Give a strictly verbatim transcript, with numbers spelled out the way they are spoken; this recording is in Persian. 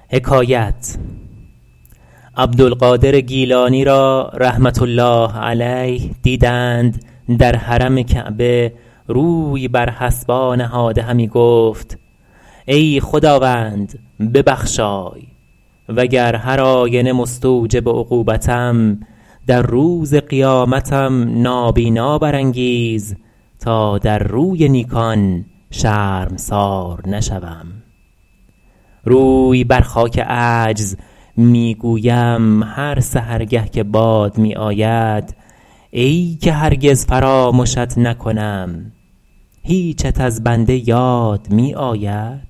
عبدالقادر گیلانی را رحمة الله علیه دیدند در حرم کعبه روی بر حصبا نهاده همی گفت ای خداوند ببخشای و گر هر آینه مستوجب عقوبتم در روز قیامتم نابینا برانگیز تا در روی نیکان شرمسار نشوم روی بر خاک عجز می گویم هر سحرگه که باد می آید ای که هرگز فرامشت نکنم هیچت از بنده یاد می آید